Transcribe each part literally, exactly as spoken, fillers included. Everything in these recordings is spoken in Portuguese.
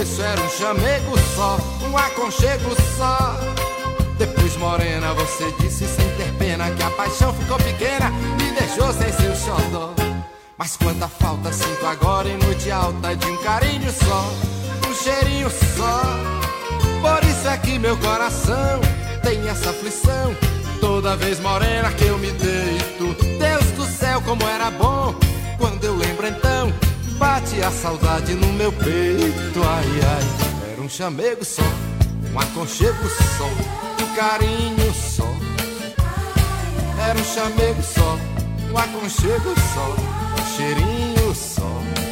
Isso era um chamego só, um aconchego só. Depois, morena, você disse sem ter pena que a paixão ficou pequena, me deixou sem seu xodó. Mas quanta falta sinto agora em noite alta de um carinho só, um cheirinho só. Por isso é que meu coração tem essa aflição toda vez, morena, que eu me deito. Deus do céu, como era bom quando eu lembro então, bate a saudade no meu peito. Ai, ai, era um chamego só, um aconchego só, um carinho só. Era um chamego só, um aconchego só, um cheirinho só.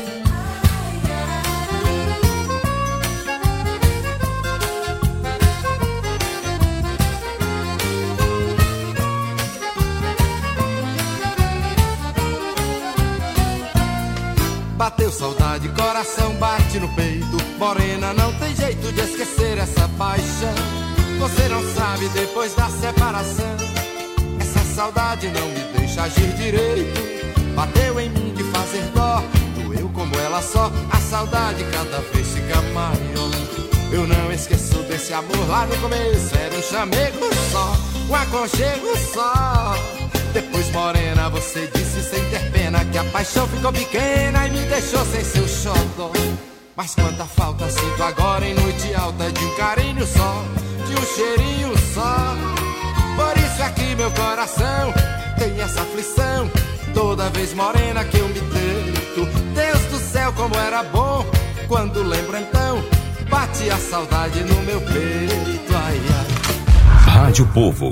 Bateu saudade, coração bate no peito. Morena, não tem jeito de esquecer essa paixão. Você não sabe, depois da separação, essa saudade não me deixa agir direito. Bateu em mim de fazer dó, doeu como ela só. A saudade cada vez fica maior. Eu não esqueço desse amor lá no começo. Era um chamego só, um aconchego só. Depois, morena, você disse sem ter pena que a paixão ficou pequena e me deixou sem seu xodó. Mas quanta falta sinto agora em noite alta de um carinho só, de um cheirinho só. Por isso é que meu coração tem essa aflição toda vez, morena, que eu me deito. Deus do céu, como era bom quando lembro então, bate a saudade no meu peito. Ai, ai. Rádio Povo.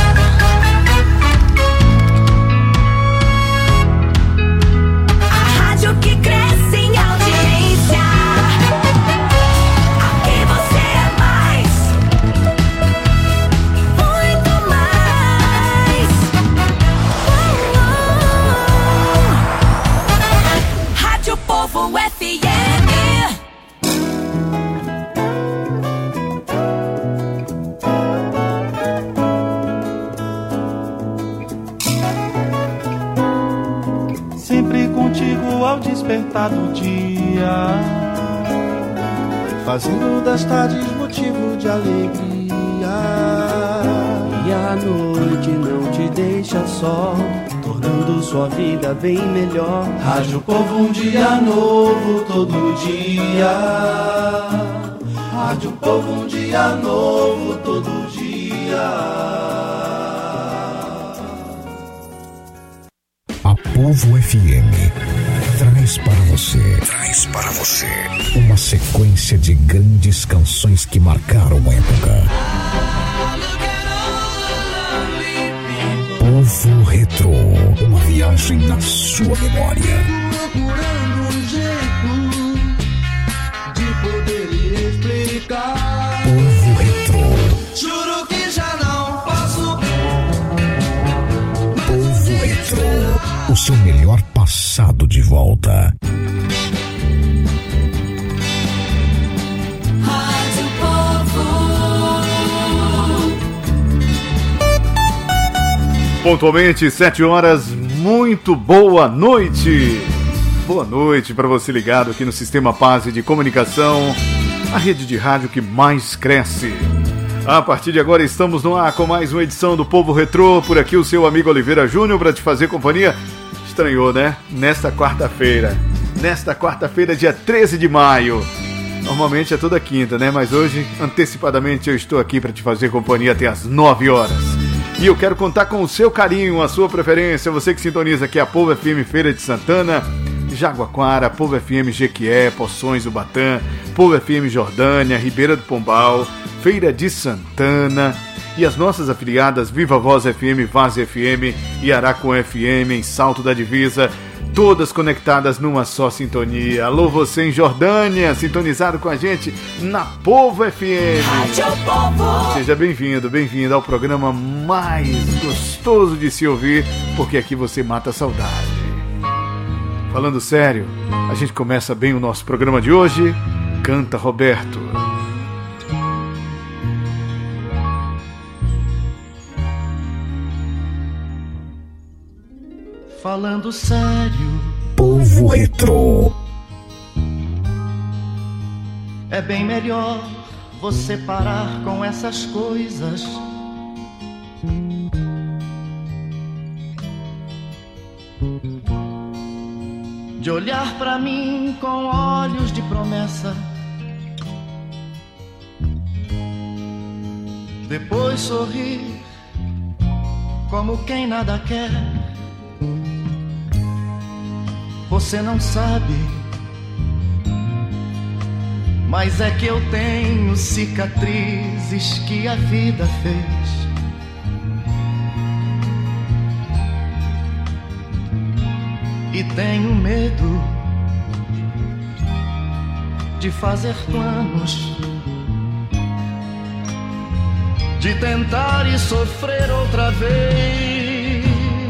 Que cresce em audiência. Aqui você é mais, muito mais. Uh, uh. Rádio Povo F M. Sempre contigo ao despertar do dia, fazendo das tardes motivo de alegria. E a noite não te deixa só, tornando sua vida bem melhor. Rádio Povo, um dia novo todo dia. Rádio Povo, um dia novo todo dia. A Povo F M traz para você, traz para você uma sequência de grandes canções que marcaram a época. Povo Retrô, uma viagem na sua memória. Procurando um jeito de poder lhe explicar. Povo Retrô. Juro que já não posso. Povo Retrô, o seu melhor passado de volta. Rádio Povo. Pontualmente, sete horas, muito boa noite. Boa noite para você ligado aqui no Sistema Paz de Comunicação, a rede de rádio que mais cresce. A partir de agora estamos no ar com mais uma edição do Povo Retrô. Por aqui o seu amigo Oliveira Júnior para te fazer companhia. Estranhou, né? Nesta quarta-feira. Nesta quarta-feira, dia treze de maio. Normalmente é toda quinta, né? Mas hoje, antecipadamente, eu estou aqui para te fazer companhia até as nove horas. E eu quero contar com o seu carinho, a sua preferência. Você que sintoniza aqui a Povo F M Feira de Santana, Jaguaquara, Povo F M Jequié, Poções, Ubatã, Povo F M Jordânia, Ribeira do Pombal, Feira de Santana e as nossas afiliadas Viva Voz F M, Vaz F M e Araco F M em Salto da Divisa, todas conectadas numa só sintonia. Alô você em Jordânia, sintonizado com a gente na Povo F M. Rádio Povo. Seja bem-vindo, bem-vindo ao programa mais gostoso de se ouvir, porque aqui você mata a saudade. Falando sério, a gente começa bem o nosso programa de hoje. Canta Roberto. Falando sério, Povo Retrô. É bem melhor você parar com essas coisas. De olhar pra mim com olhos de promessa, depois sorrir como quem nada quer. Você não sabe, mas é que eu tenho cicatrizes que a vida fez. E tenho medo de fazer planos, de tentar e sofrer outra vez.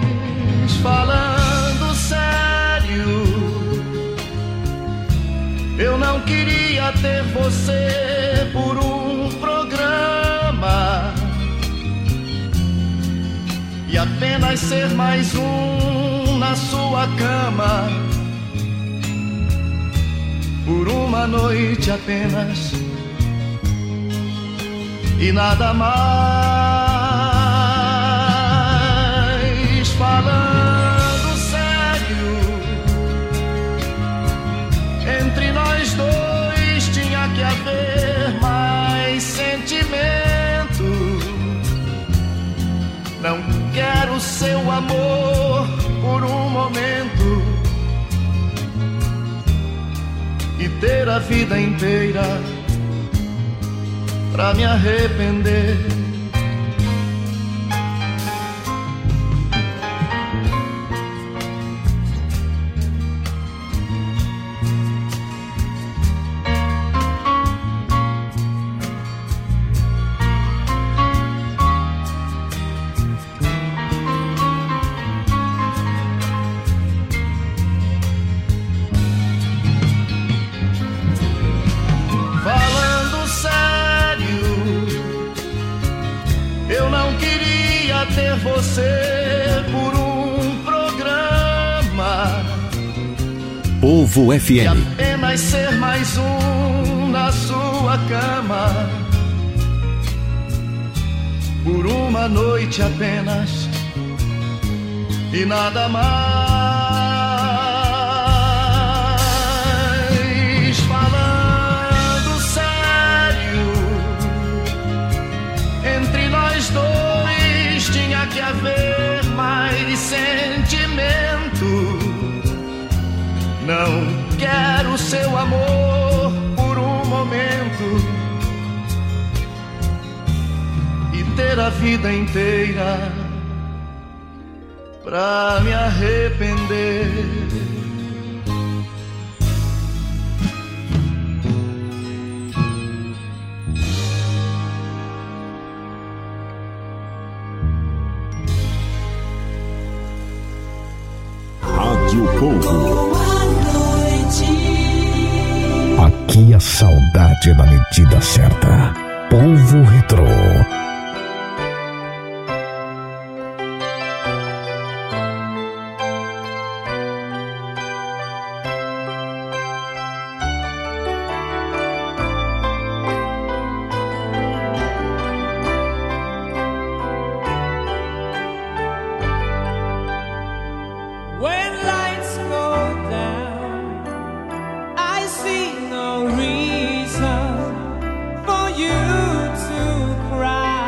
Falando sério, eu não queria ter você por um programa e apenas ser mais um na sua cama, por uma noite apenas e nada mais. Falando sério, entre nós dois tinha que haver mais sentimento. Não quero seu amor por um momento e ter a vida inteira pra me arrepender. Ter você por um programa, Povo F M, e apenas ser mais um na sua cama, por uma noite apenas e nada mais. Falando sério, entre nós dois tinha que haver mais sentimento. Não quero seu amor por um momento e ter a vida inteira pra me arrepender. Rádio Povo. Boa noite. Aqui a saudade na medida certa. Povo Retrô. For you to cry.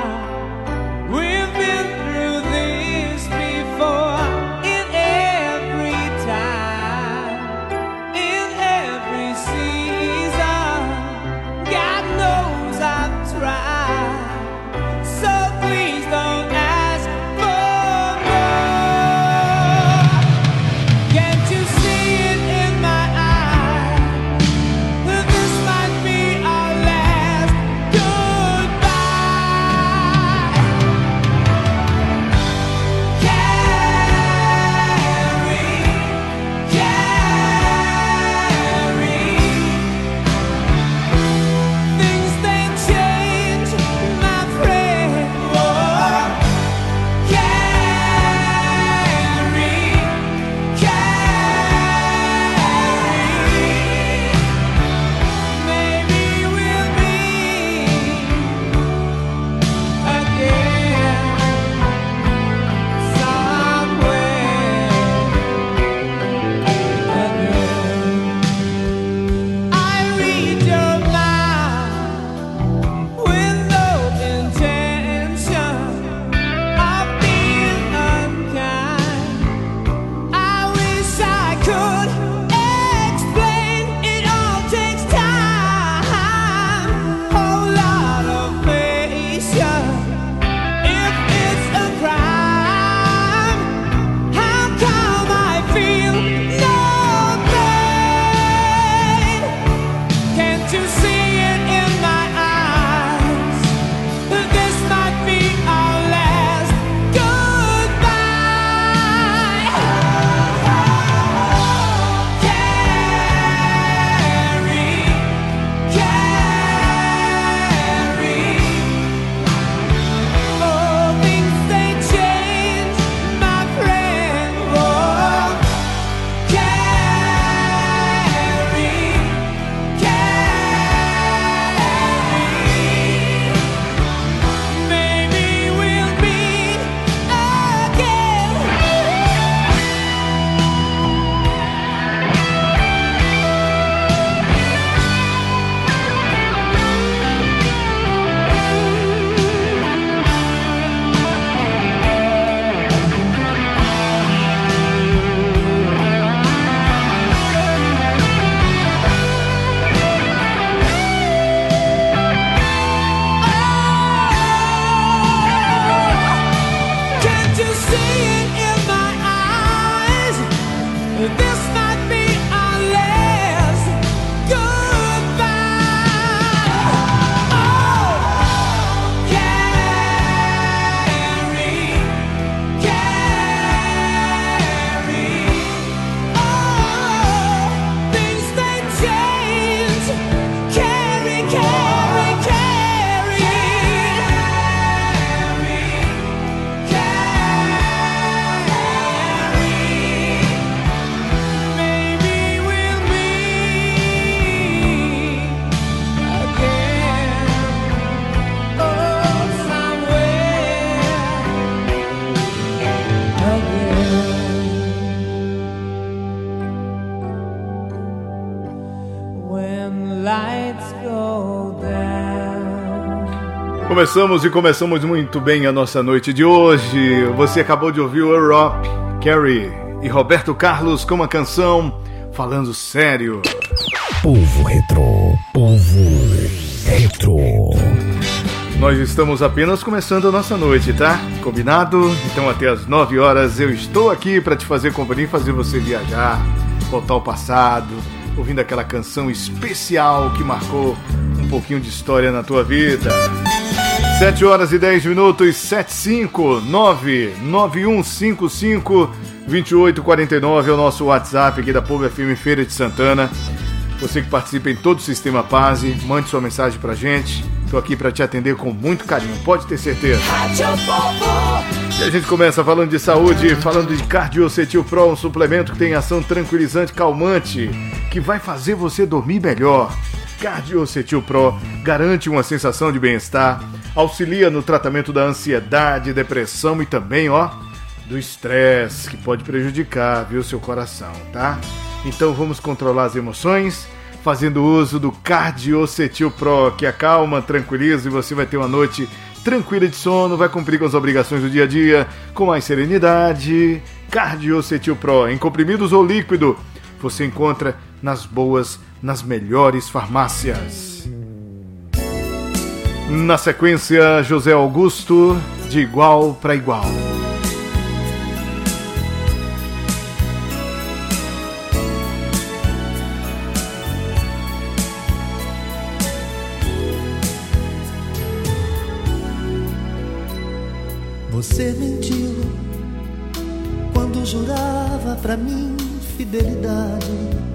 Começamos e começamos muito bem a nossa noite de hoje. Você acabou de ouvir o Europe, Carrie e Roberto Carlos com uma canção Falando Sério. Povo Retro, Povo Retro. Nós estamos apenas começando a nossa noite, tá? Combinado? Então até as nove horas eu estou aqui para te fazer companhia e fazer você viajar, voltar ao passado, ouvindo aquela canção especial que marcou um pouquinho de história na tua vida. sete horas e dez minutos, sete cinco nove nove um cinco cinco dois oito quatro nove é o nosso WhatsApp aqui da Povo F M Feira de Santana. Você que participa em todo o Sistema Pase, mande sua mensagem pra gente. Estou aqui para te atender com muito carinho, pode ter certeza. E a gente começa falando de saúde, falando de Cardiocetil Pro, um suplemento que tem ação tranquilizante, calmante, que vai fazer você dormir melhor. Cardiocetil Pro garante uma sensação de bem-estar, auxilia no tratamento da ansiedade, depressão e também, ó, do estresse, que pode prejudicar, viu, seu coração, tá? Então vamos controlar as emoções, fazendo uso do Cardiocetil Pro, que acalma, tranquiliza e você vai ter uma noite tranquila de sono, vai cumprir com as obrigações do dia a dia, com mais serenidade. Cardiocetil Pro, em comprimidos ou líquido, você encontra nas boas, nas melhores farmácias. Na sequência, José Augusto, de Igual para Igual. Você mentiu quando jurava pra mim fidelidade.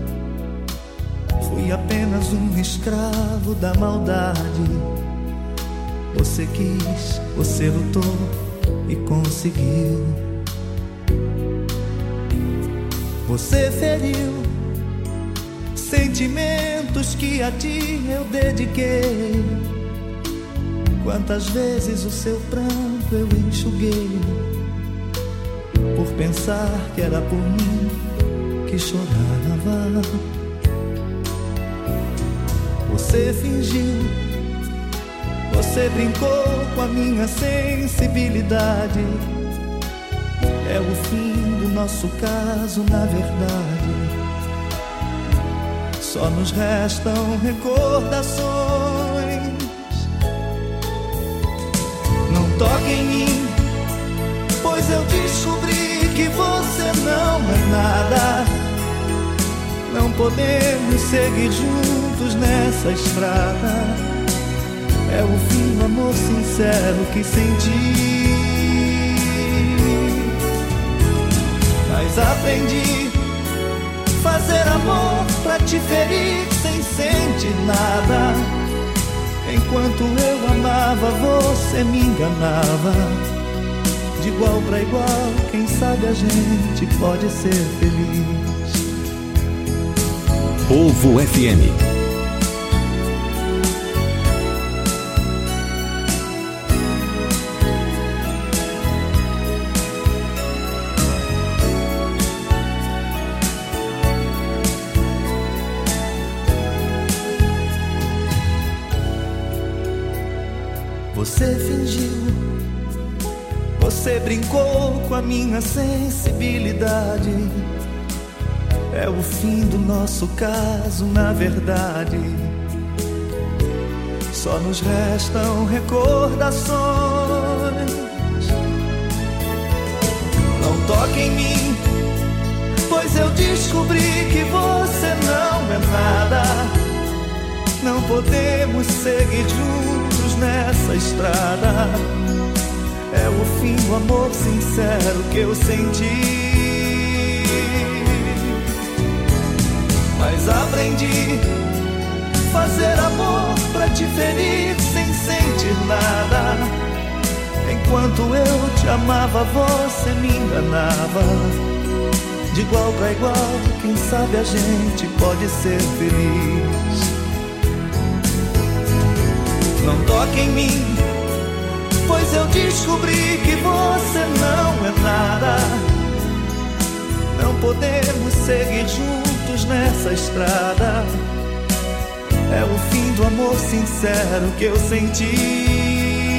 Fui apenas um escravo da maldade. Você quis, você lutou e conseguiu. Você feriu sentimentos que a ti eu dediquei. Quantas vezes o seu pranto eu enxuguei, por pensar que era por mim que chorava. Você fingiu, você brincou com a minha sensibilidade. É o fim do nosso caso, na verdade. Só nos restam recordações. Não toque em mim, pois eu descobri que você não é nada. Não podemos seguir juntos nessa estrada. É o fim do amor sincero que senti. Mas aprendi fazer amor pra te ferir sem sentir nada. Enquanto eu amava, você me enganava. De igual pra igual, quem sabe a gente pode ser feliz. Povo F M. Você fingiu, você brincou com a minha sensibilidade. É o fim do nosso caso, na verdade. Só nos restam recordações. Não toque em mim, pois eu descobri que você não é nada. Não podemos seguir juntos nessa estrada. É o fim do amor sincero que eu senti. Mas aprendi fazer amor pra te ferir sem sentir nada. Enquanto eu te amava, você me enganava. De igual pra igual, quem sabe a gente pode ser feliz. Não toque em mim, pois eu descobri que você não é nada. Não podemos seguir juntos nessa estrada. É o fim do amor sincero que eu senti.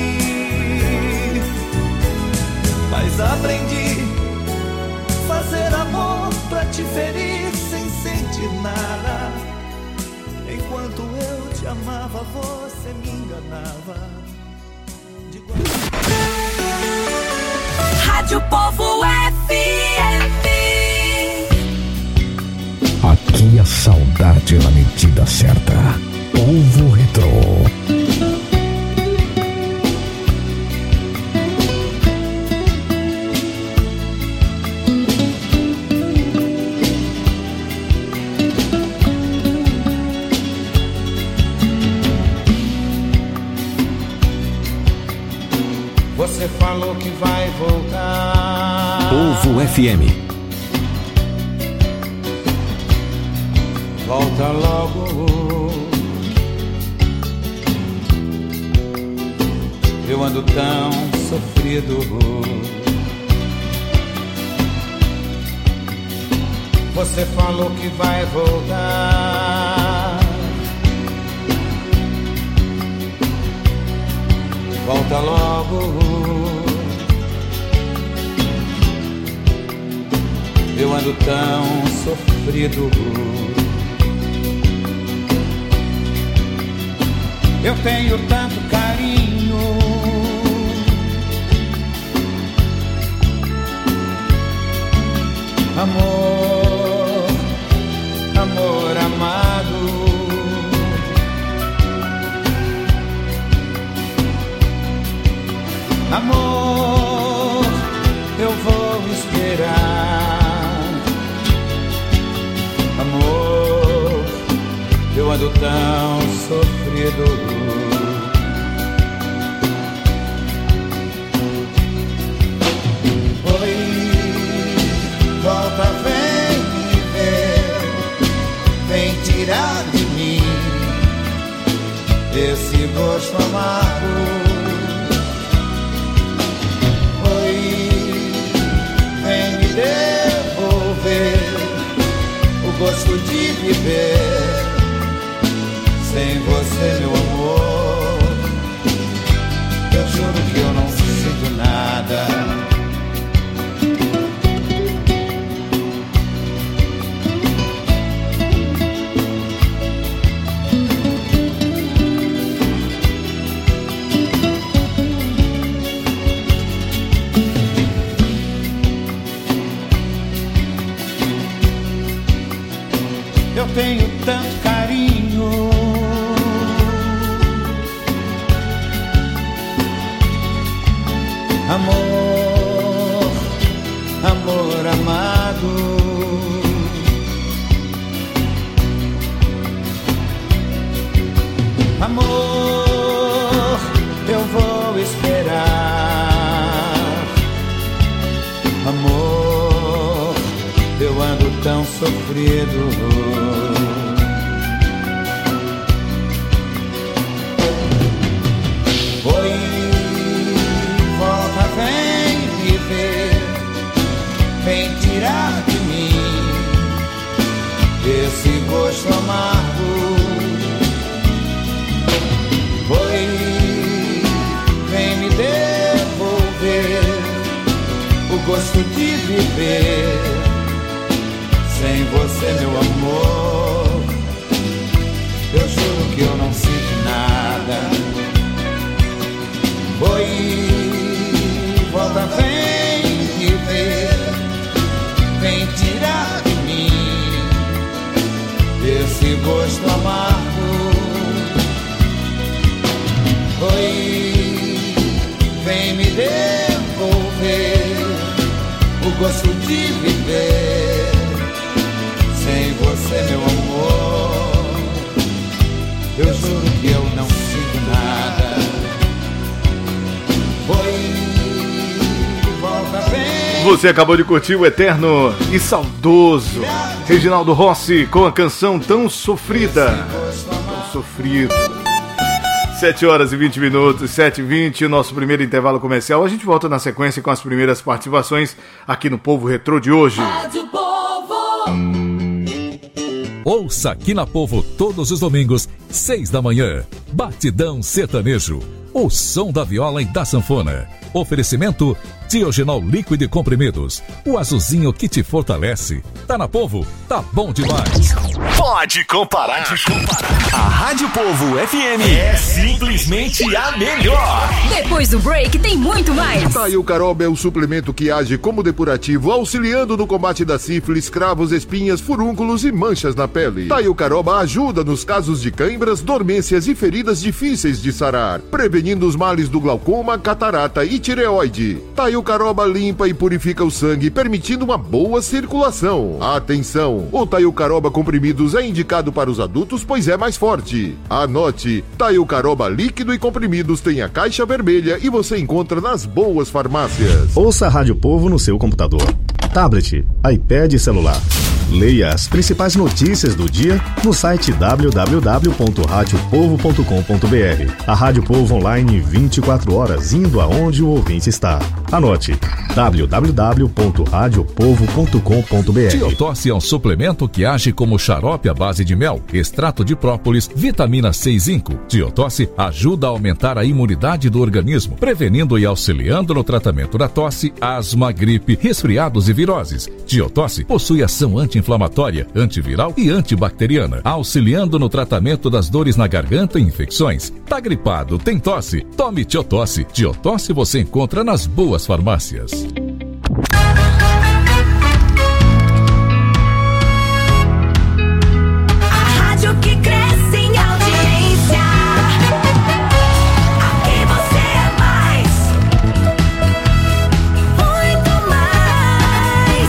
Mas aprendi fazer amor pra te ferir sem sentir nada. Enquanto eu te amava, você me enganava. De quando... Rádio Povo F M. Aqui a saudade é na medida certa. Povo Retrô. Você falou que vai voltar. Povo F M. Volta logo. Eu ando tão sofrido. Você falou que vai voltar. Volta logo. Eu ando tão sofrido. Eu tenho tanto carinho. Amor, amor amado. Amor, eu vou esperar. Amor, eu ando tão sofrido. Oi, volta, vem me ver. Vem tirar de mim esse gosto amargo. Devolver o gosto de viver sem você, meu amor. Eu juro que eu não sinto nada. Eu tenho tanto carinho. Amor, amor amado. Amor, eu vou esperar. Amor, eu ando tão sofrido. Oi, volta, vem me ver. Vem tirar de mim esse gosto amargo. Oi, vem me devolver o gosto de viver sem você, meu amor. Eu juro que eu não sinto nada. Oi, volta, vem me ver. Vem tirar de mim esse gosto amargo. Oi, vem me devolver o gosto de viver sem você, meu amor. Eu juro que eu não sinto nada. Oi, volta, vem. Você acabou de curtir o eterno e saudoso Reginaldo Rossi com a canção Tão Sofrida. Tão Sofrido. sete horas e vinte minutos, sete e vinte, nosso primeiro intervalo comercial. A gente volta na sequência com as primeiras participações aqui no Povo Retrô de hoje. Rádio Povo. Ouça aqui na Povo todos os domingos, seis da manhã. Batidão Sertanejo. o som da viola e da sanfona. Oferecimento Diogenol líquido e comprimidos, o azulzinho que te fortalece. Tá na Povo, tá bom demais. Pode comparar. Pode comparar. A Rádio Povo F M é simplesmente a melhor. Depois do break tem muito mais. Taio Caroba é o suplemento que age como depurativo, auxiliando no combate da sífilis, cravos, espinhas, furúnculos e manchas na pele. Taio Caroba ajuda nos casos de cãibras, dormências e feridas difíceis de sarar, prevenindo os males do glaucoma, catarata e tireoide. Taio Caroba limpa e purifica o sangue, permitindo uma boa circulação. Atenção! O Taio Caroba comprimidos é indicado para os adultos, pois é mais forte. Anote: Taio Caroba líquido e comprimidos tem a caixa vermelha e você encontra nas boas farmácias. Ouça a Rádio Povo no seu computador, tablet, iPad e celular. Leia as principais notícias do dia no site w w w ponto rádio povo ponto com ponto b r. A Rádio Povo online vinte e quatro horas, indo aonde o ouvinte está. Anote: w w w ponto rádio povo ponto com ponto b r. Tiotosse é um suplemento que age como xarope à base de mel, extrato de própolis, vitamina C e zinco. Tiotosse ajuda a aumentar a imunidade do organismo, prevenindo e auxiliando no tratamento da tosse, asma, gripe, resfriados e viroses. Tiotosse possui ação anti-inflamatória, antiviral e antibacteriana, auxiliando no tratamento das dores na garganta e infecções. Tá gripado, tem tosse? Tome Tiotosse. Tiotosse você encontra nas boas farmácias. A rádio que cresce em audiência. Aqui você é mais, muito mais.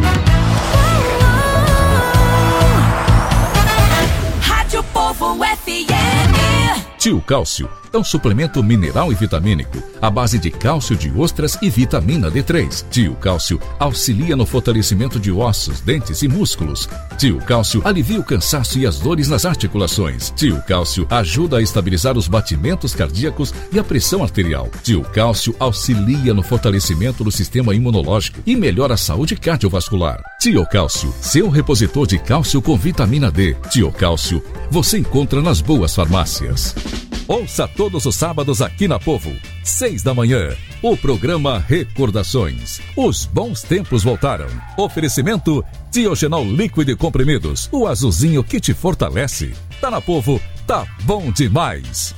Rádio Povo F M. Tio Cálcio é um suplemento mineral e vitamínico à base de cálcio de ostras e vitamina D três. Tio Cálcio auxilia no fortalecimento de ossos, dentes e músculos. Tio Cálcio alivia o cansaço e as dores nas articulações. Tio Cálcio ajuda a estabilizar os batimentos cardíacos e a pressão arterial. Tio Cálcio auxilia no fortalecimento do sistema imunológico e melhora a saúde cardiovascular. Tio Cálcio, seu repositor de cálcio com vitamina D. Tio Cálcio, você encontra nas boas farmácias. Ouça todos os sábados aqui na Povo, seis da manhã, o programa Recordações. Os bons tempos voltaram. Oferecimento Diogenol líquido e comprimidos, o azulzinho que te fortalece. Tá na Povo, tá bom demais.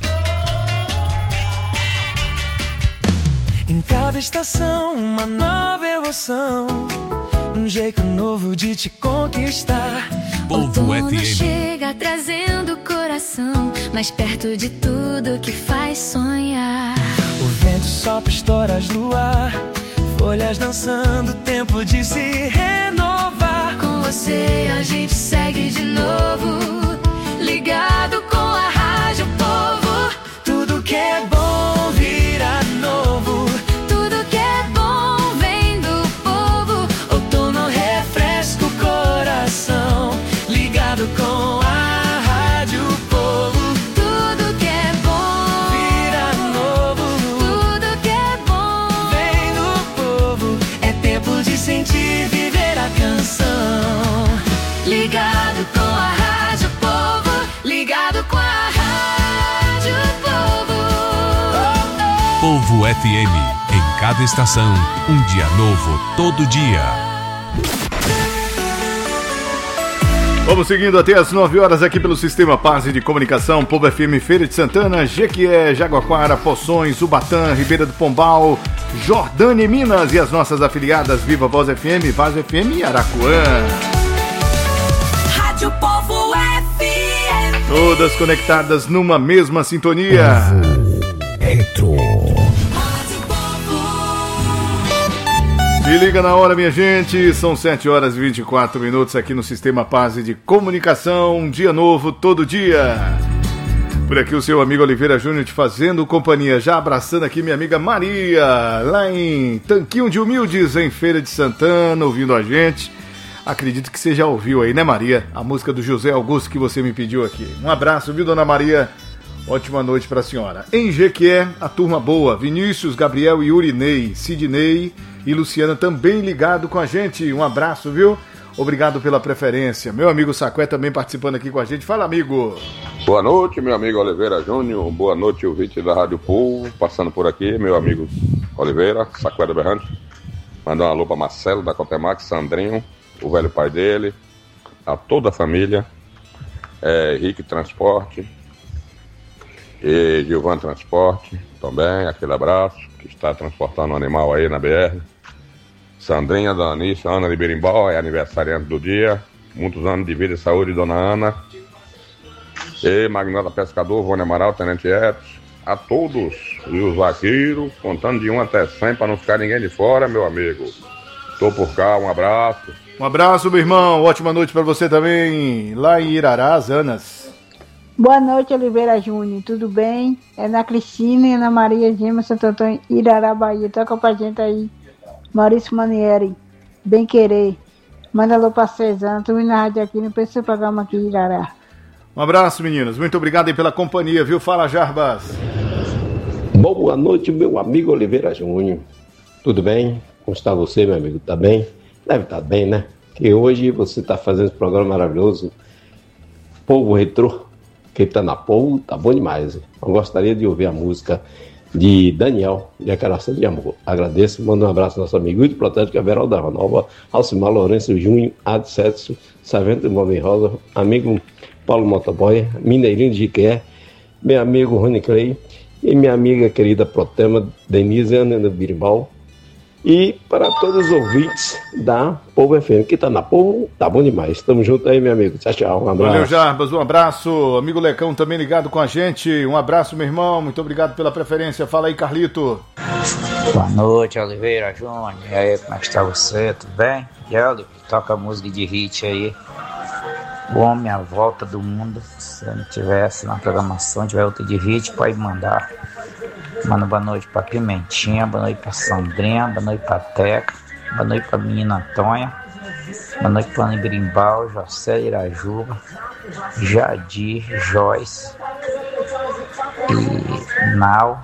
Em cada estação, uma nova emoção, um jeito novo de te conquistar. Povo F M chega trazendo o coração mais perto de tudo que faz sonhar. O vento sopra histórias no ar, folhas dançando, tempo de se renovar. Com você a gente segue de novo, ligado com a Rádio Povo. Tudo que é bom vira novo, tudo que é bom vem do povo. Outono refresca o coração, ligado com a Rádio Povo. Tudo que é bom vira novo, tudo que é bom vem do povo. É tempo de sentir, viver a canção. Ligado com a Rádio Povo, ligado com a Rádio Povo. Povo F M, em cada estação, um dia novo todo dia. Vamos seguindo até as nove horas aqui pelo Sistema Paz de Comunicação, Povo F M, Feira de Santana, Jequié, Jaguaquara, Poções, Ubatã, Ribeira do Pombal, Jordânia e Minas, e as nossas afiliadas Viva Voz F M, Vaz F M e Araquã. Rádio Povo F M. Todas conectadas numa mesma sintonia. Retro. Se liga na hora, minha gente, são sete horas e vinte e quatro minutos aqui no Sistema Paz de Comunicação, um dia novo todo dia. Por aqui o seu amigo Oliveira Júnior te fazendo companhia, já abraçando aqui minha amiga Maria, lá em Tanquinho de Humildes, em Feira de Santana, ouvindo a gente. Acredito que você já ouviu aí, né, Maria? A música do José Augusto que você me pediu aqui. Um abraço, viu, dona Maria? Ótima noite pra senhora. Em Jequié, a turma boa, Vinícius, Gabriel e Urinei, Sidney e Luciana também ligado com a gente. Um abraço, viu? Obrigado pela preferência. Meu amigo Saqué também participando aqui com a gente. Fala, amigo! Boa noite, meu amigo Oliveira Júnior. Boa noite, ouvinte da Rádio Povo. Passando por aqui, meu amigo Oliveira, Saqueda Berrante. Mandar um alô para Marcelo da Cotemax, Sandrinho, o velho pai dele, a toda a família, é, Henrique Transporte, e Gilvan Transporte também, aquele abraço, que está transportando um animal aí na B R. Sandrinha, Dona Anícia, Ana de Berimbau, é aniversariante do dia. Muitos anos de vida e saúde, Dona Ana. E Magnota Pescador, Vônia Amaral, Tenente Etos. A todos e os vaqueiros, contando de um até cem para não ficar ninguém de fora, meu amigo. Tô por cá, um abraço. Um abraço, meu irmão. Ótima noite para você também, lá em Irarás, Anas. Boa noite, Oliveira Júnior. Tudo bem? É na Cristina e na Maria Gema, Santo Antônio, Irará, Bahia. Toca pra gente aí. Maurício Manieri, Bem Querer. Manda alô pra Cezana. Tô vindo na rádio aqui, não pensa no programa aqui em Irará. Um abraço, meninos. Muito obrigado aí pela companhia, viu? Fala, Jarbas. Boa noite, meu amigo Oliveira Júnior. Tudo bem? Como está você, meu amigo? Tá bem? Deve estar bem, né? Que hoje você está fazendo esse programa maravilhoso. Povo Retrô, que tá na Povo, tá bom demais. Eu gostaria de ouvir a música de Daniel, Declaração de Amor. Agradeço, mando um abraço ao nosso amigo de Protético, Everaldo da Nova, Alcimar Lourenço Júnior, Adsetso, Savento Mome Rosa, amigo Paulo Motoboy, Mineirinho de Jiqué, meu amigo Rony Clay e minha amiga querida Protema, Denise Ana do Birimbau. E para todos os ouvintes da Povo F M, que tá na Povo, tá bom demais. Tamo junto aí, meu amigo. Tchau, tchau. Um abraço. Valeu, Jarbas. Um abraço. Amigo Lecão também ligado com a gente. Um abraço, meu irmão. Muito obrigado pela preferência. Fala aí, Carlito. Boa noite, Oliveira Júnior. E aí, como é que está você? Tudo bem? Gelio, toca música de hit aí. O Homem à Volta do Mundo. Se não tivesse na programação, tiver outra de hit, pode mandar. Manda boa noite pra Pimentinha, boa noite pra Sandrinha, boa noite pra Teca, boa noite pra menina Antônia, boa noite pra Ana Birimbau, José Irajuba, Jadir, Joyce e Nau,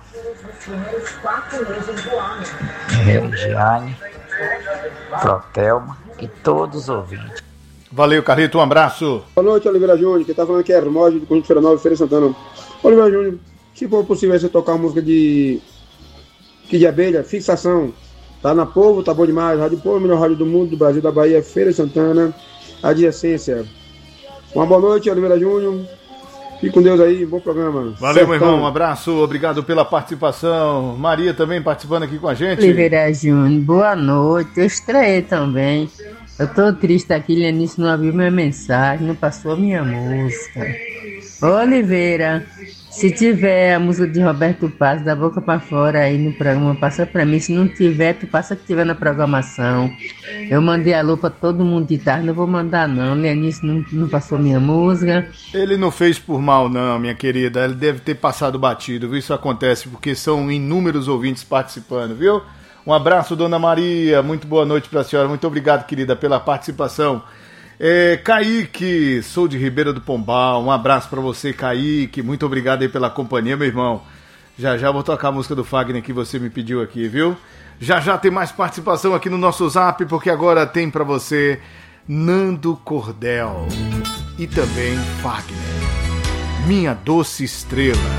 Regiane, Protelma e todos os ouvintes. Valeu, Carlito, um abraço. Boa noite, Oliveira Júnior, que tá falando que é Hermógenes do Conjunto Feira Nova, Feira Santana. Oliveira Júnior, se for possível você tocar a música de Kid de Abelha, Fixação, tá na Povo, tá bom demais. Rádio Povo, melhor rádio do mundo, do Brasil, da Bahia, Feira Santana, adjacência. Uma boa noite, Oliveira Júnior. Fique com Deus aí, bom programa. Valeu, Sertão. Meu irmão, um abraço, obrigado pela participação. Maria também participando aqui com a gente. Oliveira Júnior, boa noite. Eu estreiei também. Eu tô triste aqui, Lenice não abriu minha mensagem, não passou a minha música. Oliveira, se tiver a música de Roberto Paz, da boca pra fora aí no programa, passa pra mim. Se não tiver, tu passa que tiver na programação. Eu mandei alô pra todo mundo de tarde, não vou mandar não. Lenice não, não passou minha música. Ele não fez por mal não, minha querida. Ele deve ter passado batido, viu? Isso acontece porque são inúmeros ouvintes participando, viu? Um abraço, Dona Maria. Muito boa noite pra senhora. Muito obrigado, querida, pela participação. É, Kaique, sou de Ribeira do Pombal, um abraço pra você, Kaique, muito obrigado aí pela companhia, meu irmão. Já já vou tocar a música do Fagner que você me pediu aqui, viu? Já já tem mais participação aqui no nosso Zap, porque agora tem pra você Nando Cordel e também Fagner, Minha Doce Estrela.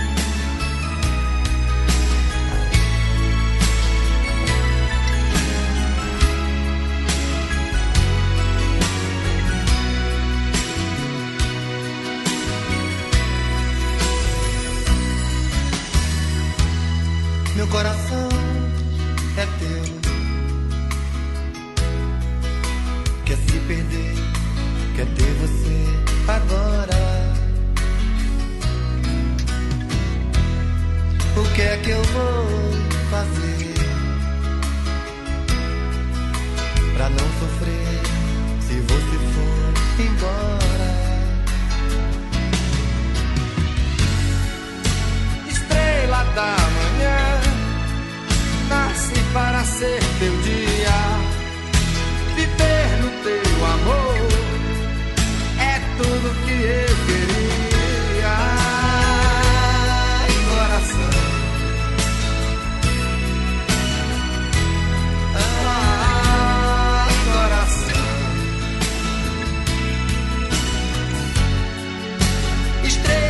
Meu coração é teu, quer se perder, quer ter você agora. O que é que eu vou fazer pra não sofrer se você for embora? Estrela da manhã, nasci para ser teu dia, viver no teu amor é tudo que eu queria. Ai, coração, ai, coração, estrela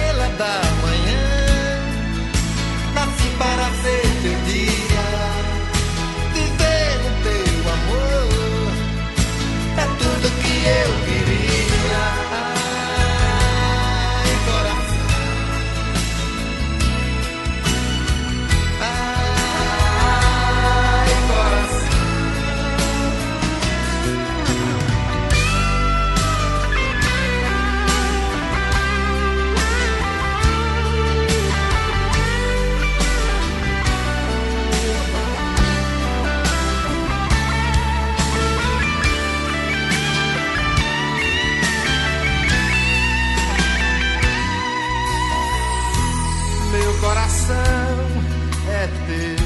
coração é teu.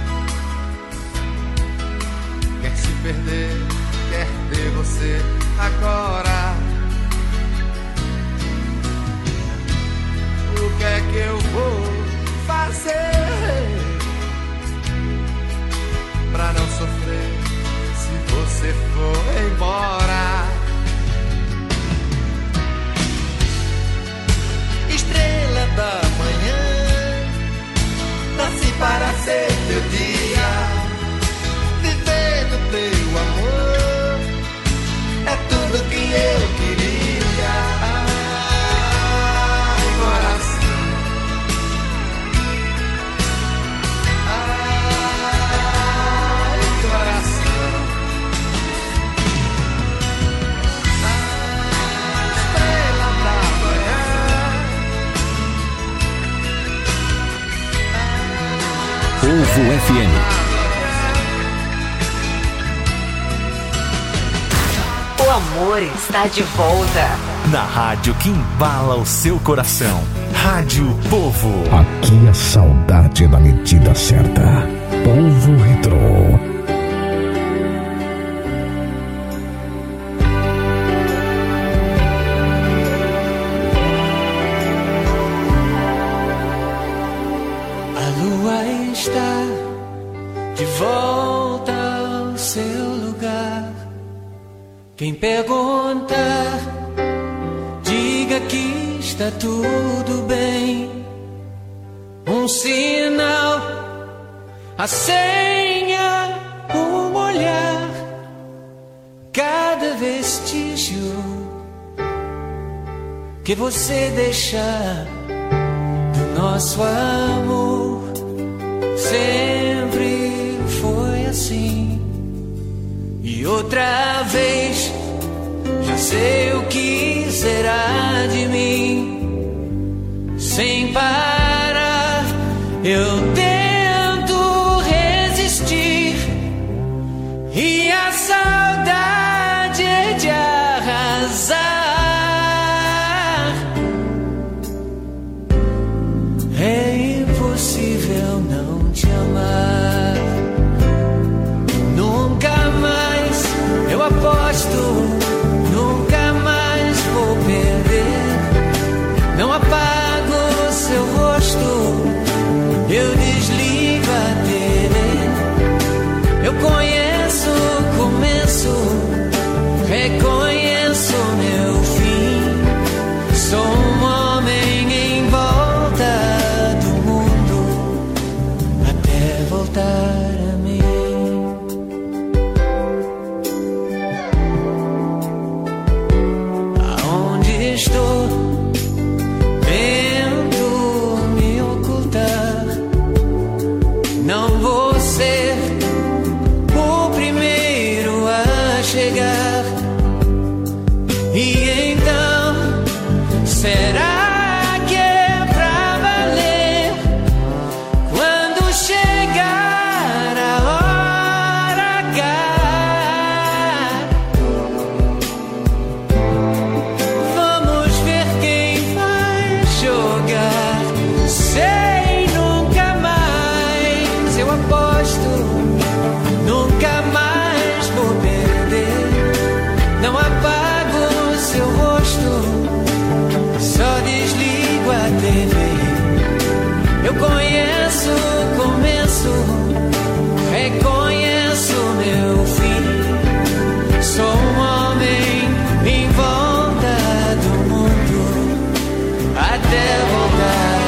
Quer se perder, quer ter você agora. O que é que eu vou fazer pra não sofrer se você for embora? Estrela da manhã, nasci para ser teu dia. Viver do teu amor é tudo que eu queria. Ai, coração, ai, coração, ai, estrela da manhã. Povo F M. O amor está de volta. Na rádio que embala o seu coração. Rádio Povo. Aqui a saudade na medida certa. Povo Retrô. A lua está de volta ao seu lugar. Quem perguntar, diga que está tudo bem. Um sinal, a senha, um olhar, cada vestígio que você deixar do nosso amor. Sempre foi assim. E outra vez, já sei o que será de mim. Sem parar, eu tento resistir. E a saudade é de arrasar. É impossível não te amar. Nunca mais eu aposto, nunca mais vou perder. Não apago seu rosto, eu desligo a T V. Eu conheço o começo, reconheço meu fim. Sou um homem em volta do mundo, até voltar. Estou tento me ocultar. Não vou ser o primeiro a chegar. E então, será que é pra valer? Quando chegar a hora H, sei nunca mais, eu aposto, nunca mais vou perder. Não apago seu rosto, só desligo a T V. Eu conheço o começo, reconheço meu fim. Sou um homem em volta do mundo, até voltar.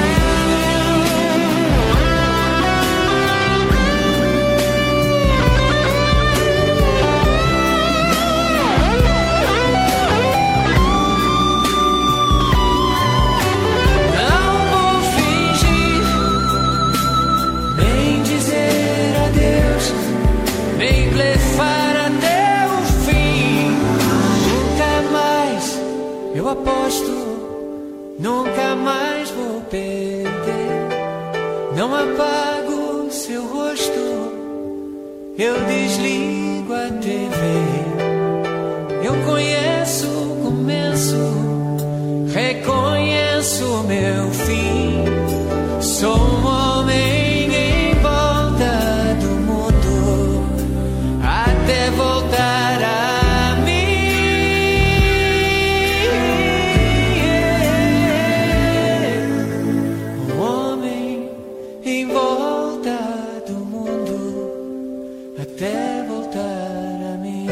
Eu aposto, nunca mais vou perder. Não apago seu rosto, eu desligo a T V. Eu conheço o começo, reconheço meu fim. Sou em volta do mundo até voltar a mim.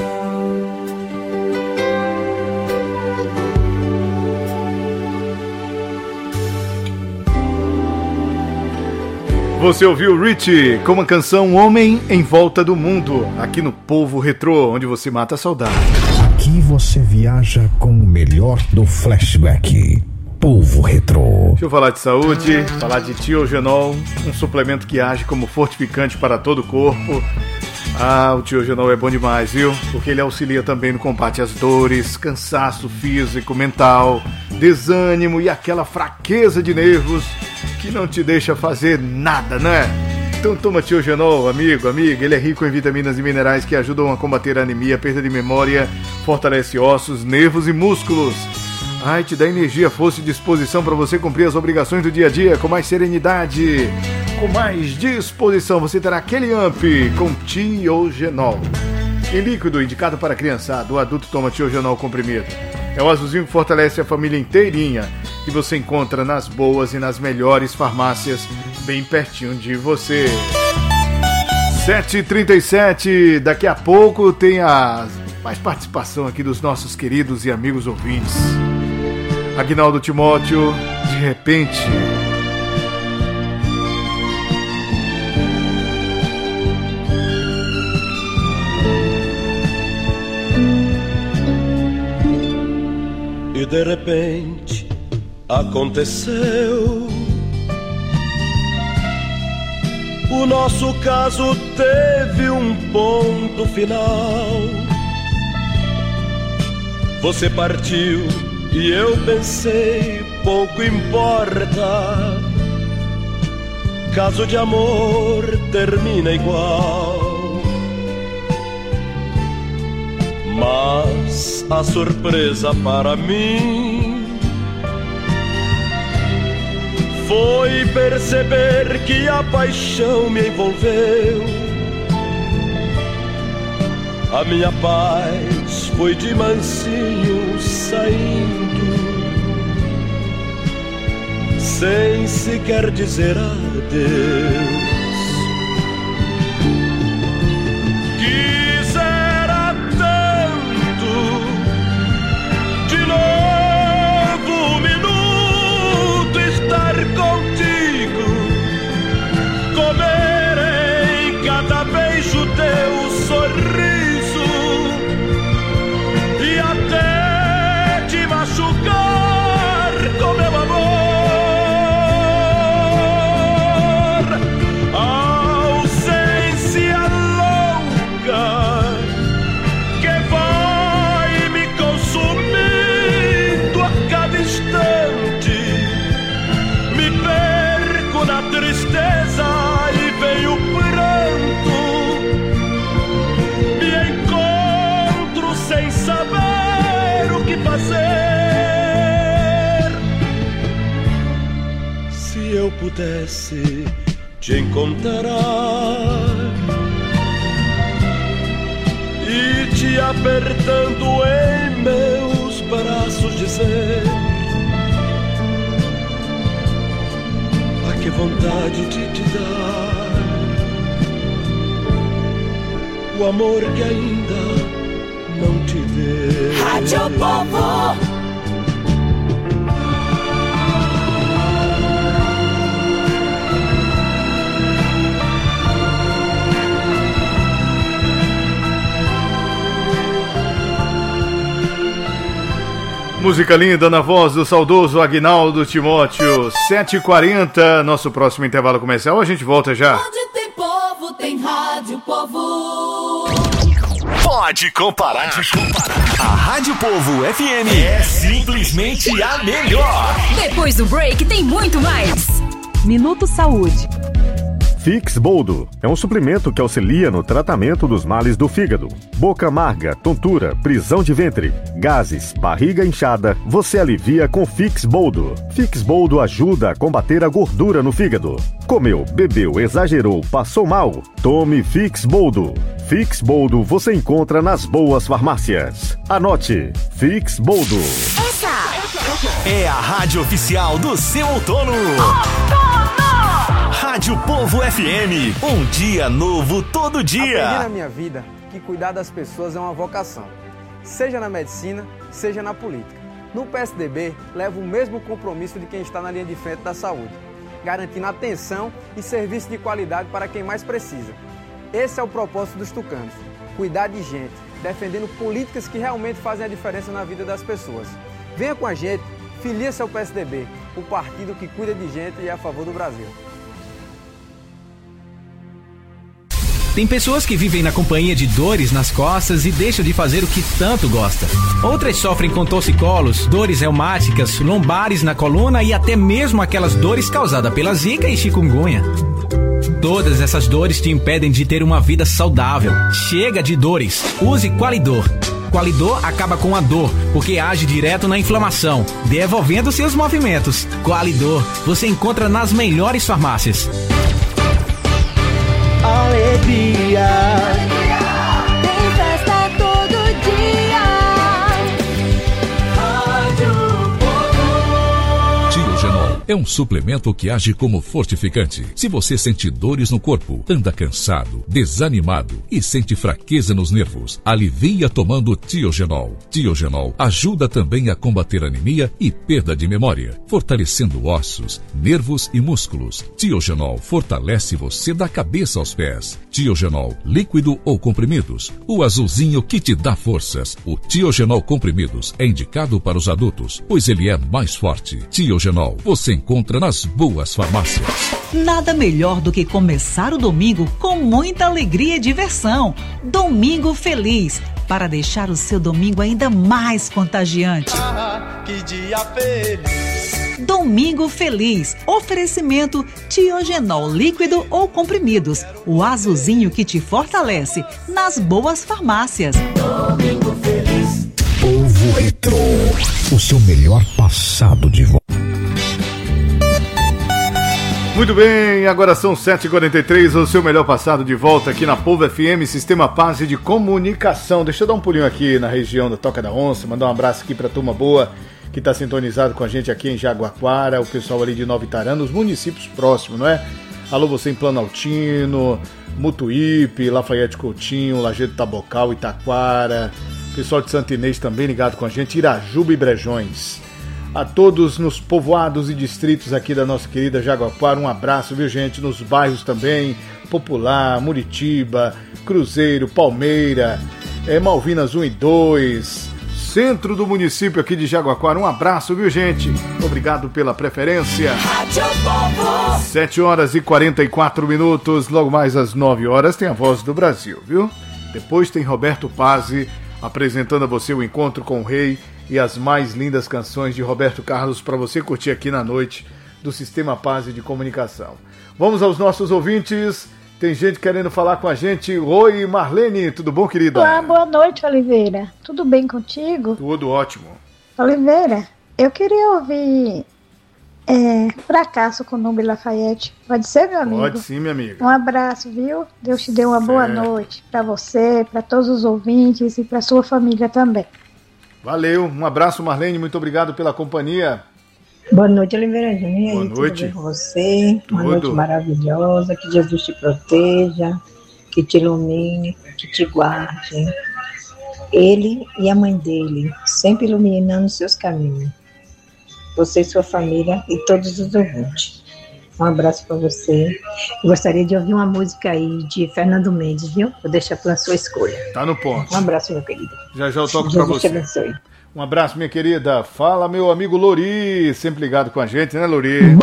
Você ouviu Richie com a canção Homem em Volta do Mundo, aqui no Povo Retrô, onde você mata a saudade. Aqui você viaja com o melhor do flashback. Povo Retrô. Deixa eu falar de saúde, falar de Tiogenol, um suplemento que age como fortificante para todo o corpo. Ah, o Tiogenol é bom demais, viu? Porque ele auxilia também no combate às dores, cansaço físico, mental, desânimo e aquela fraqueza de nervos que não te deixa fazer nada, né? Então toma Tiogenol, amigo, amiga. Ele é rico em vitaminas e minerais que ajudam a combater a anemia, perda de memória, fortalece ossos, nervos e músculos. Ai, te dá energia, força e disposição para você cumprir as obrigações do dia a dia com mais serenidade, com mais disposição. Você terá aquele amp com Tiogenol. Em líquido, indicado para criançada, o adulto toma Tiogenol comprimido. É o azulzinho que fortalece a família inteirinha e você encontra nas boas e nas melhores farmácias bem pertinho de você. sete e trinta e sete, daqui a pouco tem a mais participação aqui dos nossos queridos e amigos ouvintes. Aguinaldo Timóteo, de repente. E de repente aconteceu. O nosso caso teve um ponto final. Você partiu e eu pensei, pouco importa. Caso de amor termina igual. Mas a surpresa para mim foi perceber que a paixão me envolveu. A minha paz foi de mansinho saindo, sem sequer dizer adeus. Quisera tanto de novo um minuto estar contigo, comer em cada beijo teu sorriso e até te machucar com meu amor. A ausência louca que vai me consumindo a cada instante. Me perco na tristeza e vem o pranto. Sem saber o que fazer. Se eu pudesse te encontrar e te apertando em meus braços dizer: ah, que vontade de te dar o amor que ainda não te dê. Rádio Povo. Música linda na voz do saudoso Aguinaldo Timóteo. sete e quarenta, nosso próximo intervalo comercial. A gente volta já. Onde tem povo, tem Rádio Povo. Pode comparar. Pode comparar. A Rádio Povo F M é simplesmente a melhor. Depois do break tem muito mais. Minuto Saúde. Fix Boldo é um suplemento que auxilia no tratamento dos males do fígado. Boca amarga, tontura, prisão de ventre, gases, barriga inchada, você alivia com Fix Boldo. Fix Boldo ajuda a combater a gordura no fígado. Comeu, bebeu, exagerou, passou mal? Tome Fix Boldo. Fix Boldo você encontra nas boas farmácias. Anote, Fix Boldo. Essa é a rádio oficial do seu outono. Rádio Povo F M, um dia novo todo dia. Aprendi na minha vida que cuidar das pessoas é uma vocação, seja na medicina, seja na política. No P S D B, levo o mesmo compromisso de quem está na linha de frente da saúde, garantindo atenção e serviço de qualidade para quem mais precisa. Esse é o propósito dos tucanos, cuidar de gente, defendendo políticas que realmente fazem a diferença na vida das pessoas. Venha com a gente, filie-se ao P S D B, o partido que cuida de gente e é a favor do Brasil. Tem pessoas que vivem na companhia de dores nas costas e deixam de fazer o que tanto gosta. Outras sofrem com torcicolos, dores reumáticas, lombares na coluna e até mesmo aquelas dores causadas pela zika e chikungunya. Todas essas dores te impedem de ter uma vida saudável. Chega de dores. Use Qualidor. Qualidor acaba com a dor, porque age direto na inflamação, devolvendo seus movimentos. Qualidor, você encontra nas melhores farmácias. Alegria, tem festa todo dia. Rádio Povo. Tiogenol é um suplemento que age como fortificante. Se você sente dores no corpo, anda cansado, desanimado e sente fraqueza nos nervos, alivia tomando Tiogenol. Tiogenol ajuda também a combater anemia e perda de memória, fortalecendo ossos, nervos e músculos. Tiogenol fortalece você da cabeça aos pés. Tiogenol, líquido ou comprimidos, o azulzinho que te dá forças. O Tiogenol comprimidos é indicado para os adultos, pois ele é mais forte. Tiogenol, você encontra nas boas farmácias. Nada melhor do que começar o domingo com muita alegria e diversão. Domingo Feliz, para deixar o seu domingo ainda mais contagiante. Ah, que dia feliz. Domingo Feliz. Oferecimento Tiogenol líquido ou comprimidos. O azulzinho que te fortalece nas boas farmácias. Domingo Feliz. Povo Retrô. O seu melhor passado de volta. Muito bem, agora são sete e quarenta e três, o seu melhor passado de volta aqui na Povo F M, Sistema Paz de Comunicação. Deixa eu dar um pulinho aqui na região da Toca da Onça, mandar um abraço aqui pra turma boa que está sintonizado com a gente aqui em Jaguaquara, o pessoal ali de Nova Itarana, os municípios próximos, não é? Alô, você em Planaltino, Mutuípe, Lafayette Coutinho, Lajeado Tabocal, Itaquara, pessoal de Santo Inês também ligado com a gente, Irajuba e Brejões. A todos nos povoados e distritos aqui da nossa querida Jaguaquara, um abraço, viu gente? Nos bairros também, Popular, Muritiba, Cruzeiro, Palmeira, é, Malvinas um e dois, centro do município aqui de Jaguaquara, um abraço, viu gente? Obrigado pela preferência. sete horas e quarenta e quatro minutos, logo mais às nove horas tem a Voz do Brasil, viu? Depois tem Roberto Pazzi apresentando a você o Encontro com o Rei e as mais lindas canções de Roberto Carlos para você curtir aqui na noite do Sistema Paz de Comunicação. Vamos aos nossos ouvintes. Tem gente querendo falar com a gente. Oi, Marlene, tudo bom, querida? Olá, boa noite, Oliveira. Tudo bem contigo? Tudo ótimo. Oliveira, eu queria ouvir é, Fracasso com o Nube Lafayette. Pode ser, meu amigo? Pode sim, minha amiga. Um abraço, viu? Deus te dê uma boa certo. noite para você, para todos os ouvintes e para sua família também. Valeu, um abraço, Marlene, muito obrigado pela companhia. Boa noite, Oliveira Júnior. Boa noite. Tudo bem com você? Tudo. Uma noite maravilhosa, que Jesus te proteja, que te ilumine, que te guarde. Ele e a mãe dele, sempre iluminando seus caminhos. Você e sua família e todos os ouvintes. Um abraço para você. Eu gostaria de ouvir uma música aí de Fernando Mendes, viu? Vou deixar para a sua escolha. Tá no ponto. Um abraço, meu querido. Já já eu toco para você. Deus te abençoe. Um abraço, minha querida. Fala, meu amigo Lori, sempre ligado com a gente, né, Lori?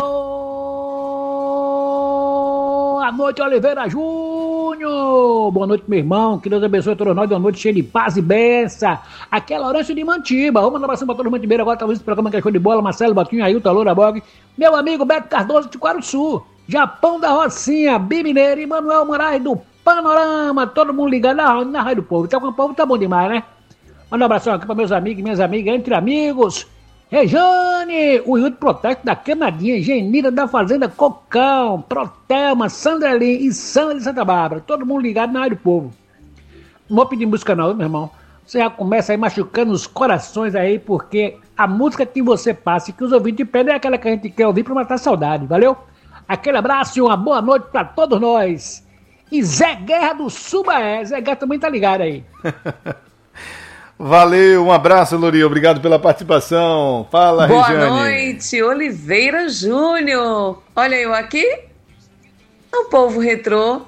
Boa noite, Oliveira Júnior. Boa noite, meu irmão. Que Deus abençoe a todos nós. Uma noite cheia de paz e benção. Aqui é Lourenço de Mantiba. Vamos mandar um abraço para todos os Mantibeiros. Agora talvez esse programa que é show de bola. Marcelo, Botinho, Ailton, Loura, Bog. Meu amigo Beto Cardoso de Quaruçu. Japão da Rocinha, Bimineiro e Manuel Moraes do Panorama. Todo mundo ligado na, na Rádio do Povo. Então, com o povo tá bom demais, né? Manda um abração aqui para meus amigos e minhas amigas, entre amigos. Rejane, o Yuri Protect da Queimadinha, Genira da Fazenda Cocão, Protelma, Sandra Lin e Sandra de Santa Bárbara. Todo mundo ligado na Rádio do Povo. Não vou pedir música não, meu irmão. Você já começa aí machucando os corações aí, porque a música que você passa e que os ouvintes pedem é aquela que a gente quer ouvir para matar a saudade, valeu? Aquele abraço e uma boa noite pra todos nós. E Zé Guerra do Subaé. Zé Guerra também tá ligado aí. Valeu, um abraço, Lori. Obrigado pela participação. Fala, Boa Regiane. Boa noite, Oliveira Júnior. Olha eu aqui. O povo retrô.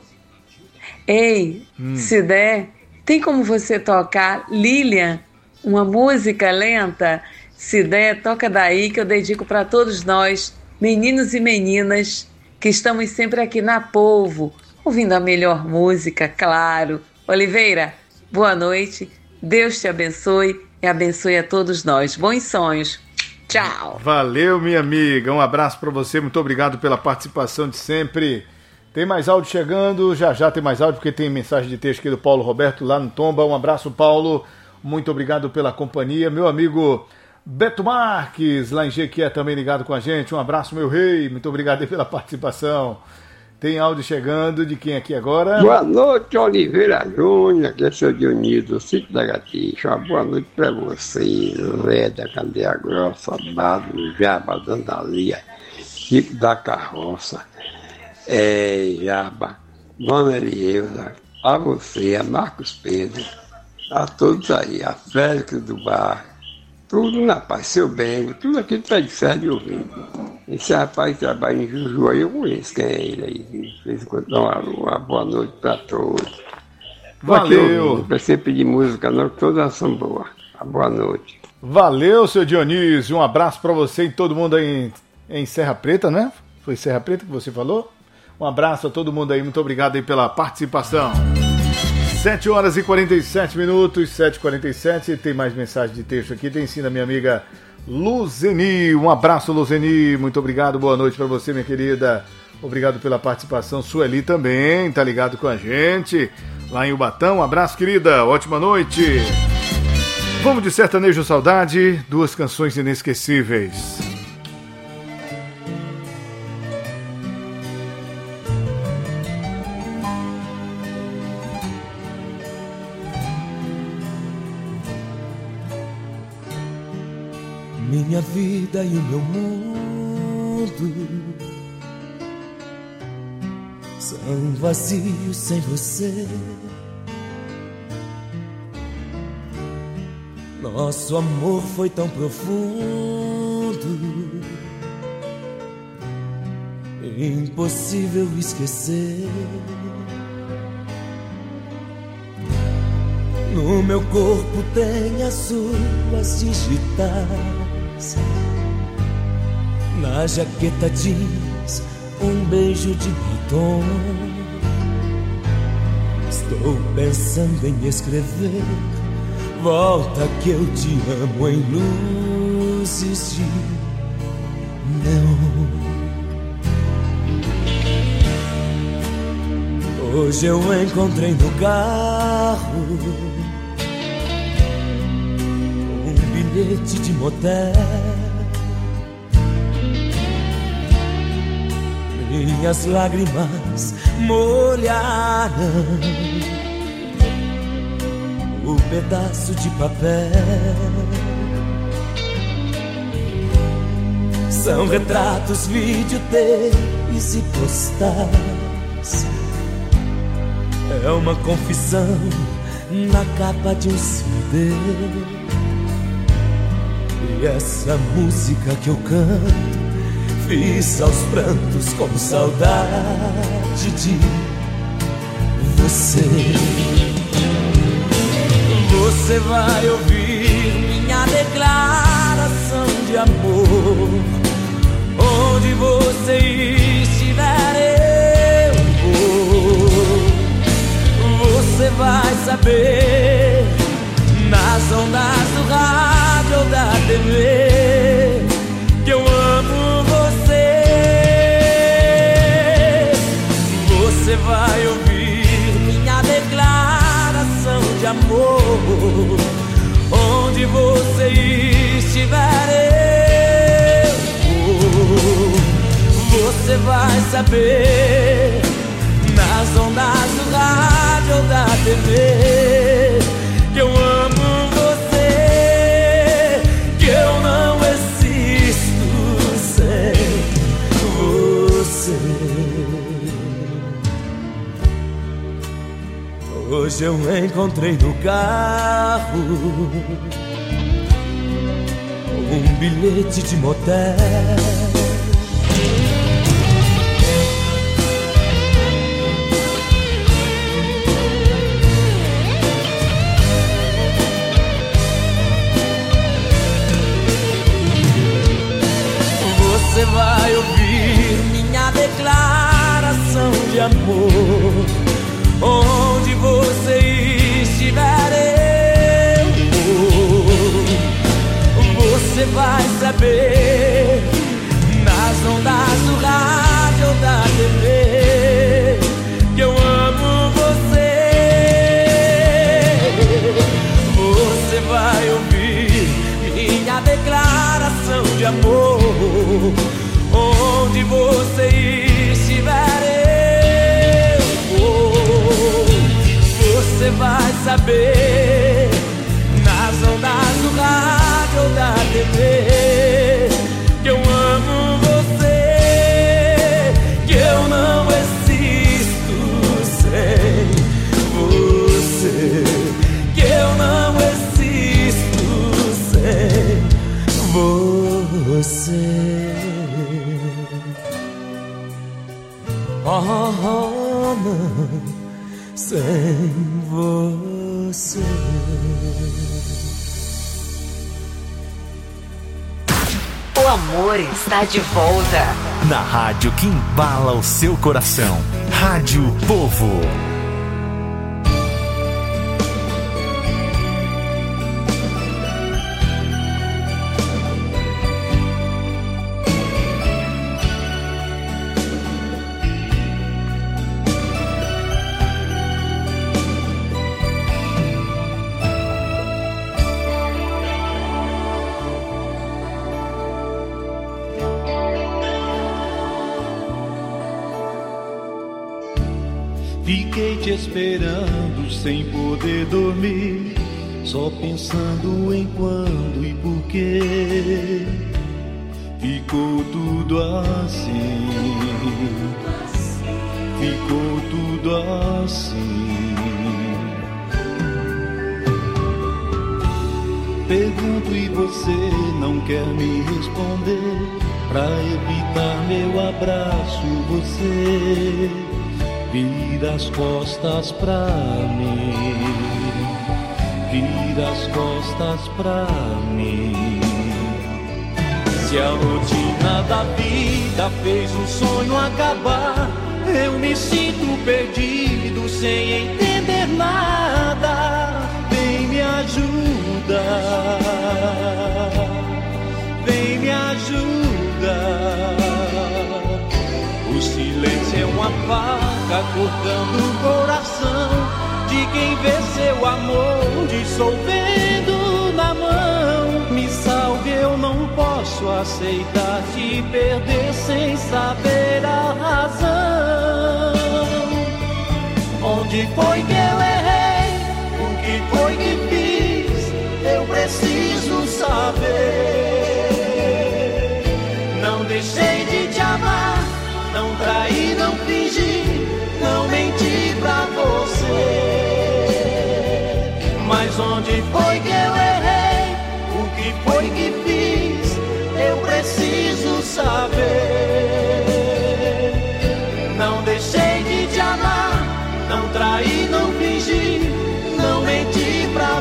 Ei, hum. se der, tem como você tocar Lilian, uma música lenta? Se der, toca daí que eu dedico para todos nós, meninos e meninas, que estamos sempre aqui na Polvo, ouvindo a melhor música, claro. Oliveira, boa noite, Deus te abençoe e abençoe a todos nós. Bons sonhos. Tchau. Valeu, minha amiga. Um abraço para você. Muito obrigado pela participação de sempre. Tem mais áudio chegando. Já já tem mais áudio, porque tem mensagem de texto aqui do Paulo Roberto lá no Tomba. Um abraço, Paulo. Muito obrigado pela companhia. Meu amigo Beto Marques, lá em Jequié, também ligado com a gente. Um abraço, meu rei. Muito obrigado pela participação. Tem áudio chegando de quem aqui agora? Boa noite, Oliveira Júnior, aqui é o seu Dionísio, do Sítio da Gatixa. Uma boa noite para você, Zé da Candeia Grossa, Bado, Jaba, Dandalia, Chico da Carroça, é, Jaba, Dona Elieusa, a você, a Marcos Pedro, a todos aí, a Félix do Bar, tudo na paz, seu bem, tudo aqui do pé de ferro de ouvido. Esse rapaz que trabalha em Juju aí, eu conheço quem é ele aí. De vez em quando dá uma, uma boa noite para todos. Valeu! Não precisa pedir música não, que todas são boas. Uma boa noite. Valeu, seu Dionísio. Um abraço para você e todo mundo aí em, em Serra Preta, né? Foi Serra Preta que você falou? Um abraço a todo mundo aí, muito obrigado aí pela participação. sete horas e quarenta e sete minutos, sete e quarenta e sete, tem mais mensagem de texto aqui, tem sim da minha amiga Luzeni. Um abraço, Luzeni, muito obrigado, boa noite para você, minha querida. Obrigado pela participação. Sueli também, tá ligado com a gente lá em Ubatão. Um abraço, querida, ótima noite. Vamos de Sertanejo Saudade, duas canções inesquecíveis. Minha vida e o meu mundo são vazios sem você. Nosso amor foi tão profundo, impossível esquecer. No meu corpo tem as suas digitais, na jaqueta jeans um beijo de batom. Estou pensando em escrever volta que eu te amo em luzes de neon. Hoje eu encontrei no carro um bilhete de motel. Minhas lágrimas molharam o pedaço de papel. São retratos, videotapes e postais. É uma confissão na capa de um C D. E essa música que eu canto fiz aos prantos com saudade de você. Você vai ouvir minha declaração de amor. Onde você estiver eu vou. Você vai saber nas ondas do rádio ou da T V que eu amo você. Você vai ouvir minha declaração de amor. Onde você estiver eu vou. Você vai saber nas ondas do rádio ou da T V que eu amo você, que eu não existo sem você. Hoje eu encontrei no carro um bilhete de motel. Você vai ouvir minha declaração de amor. Onde você estiver, eu vou. Você vai saber nas ondas do rádio ou da T V que eu amo você. Você vai ouvir minha declaração de amor. Onde você estiver, eu vou. Você vai saber nas ondas do rádio ou da T V que eu amo você, que eu não existo sem você, que eu não existo sem você. Oh, oh, não, sem você. O amor está de volta na rádio que embala o seu coração. Rádio Povo. Fiquei te esperando sem poder dormir, só pensando em quando e por quê. Ficou tudo assim, ficou tudo assim. Pergunto e você não quer me responder. Pra evitar meu abraço você vira as costas pra mim, vira as costas pra mim. Se a rotina da vida fez o sonho acabar, eu me sinto perdido sem entender nada. Vem me ajuda, vem me ajuda. O silêncio é uma faca cortando o coração de quem vê seu amor dissolvendo na mão. Me salve, eu não posso aceitar te perder sem saber a razão. Onde foi que eu errei? O que foi que fiz? Eu preciso saber. Não deixei de te amar, não traí, não fingi, não menti pra você. Mas onde foi que eu errei? O que foi que fiz? Eu preciso saber. Não deixei de te amar, não traí, não fingi, não menti pra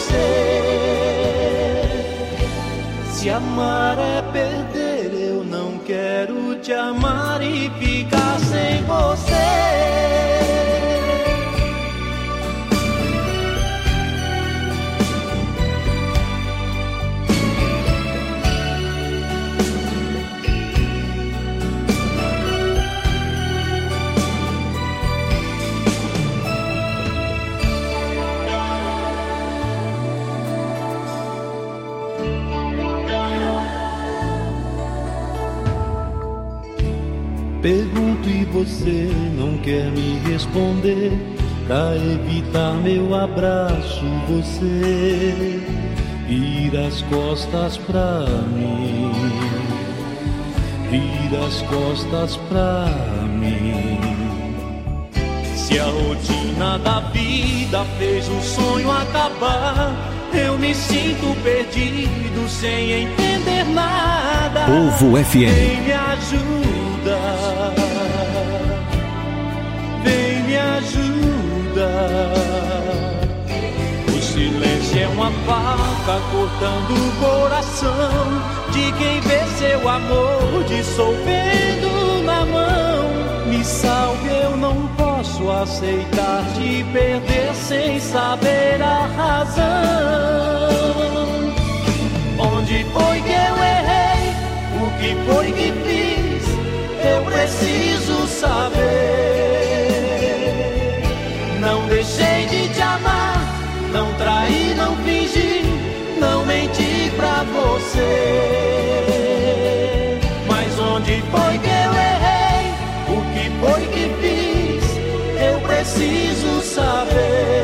você. Se amar é perder, eu não quero te amar e ficar sem você. Pergunto e você não quer me responder. Pra evitar meu abraço você vira as costas pra mim, vira as costas pra mim. Se a rotina da vida fez o sonho acabar, eu me sinto perdido sem entender nada. Povo F M. Vem me ajuda, vem me ajuda. O silêncio é uma faca cortando o coração de quem vê seu amor dissolvendo na mão. Me salve, eu não posso aceitar te perder sem saber a razão. Onde foi que eu errei? O que foi que fiz? Eu preciso saber. Não deixei de te amar, não traí, não fingi, não menti pra você. Mas onde foi que eu errei? O que foi que fiz? Eu preciso saber.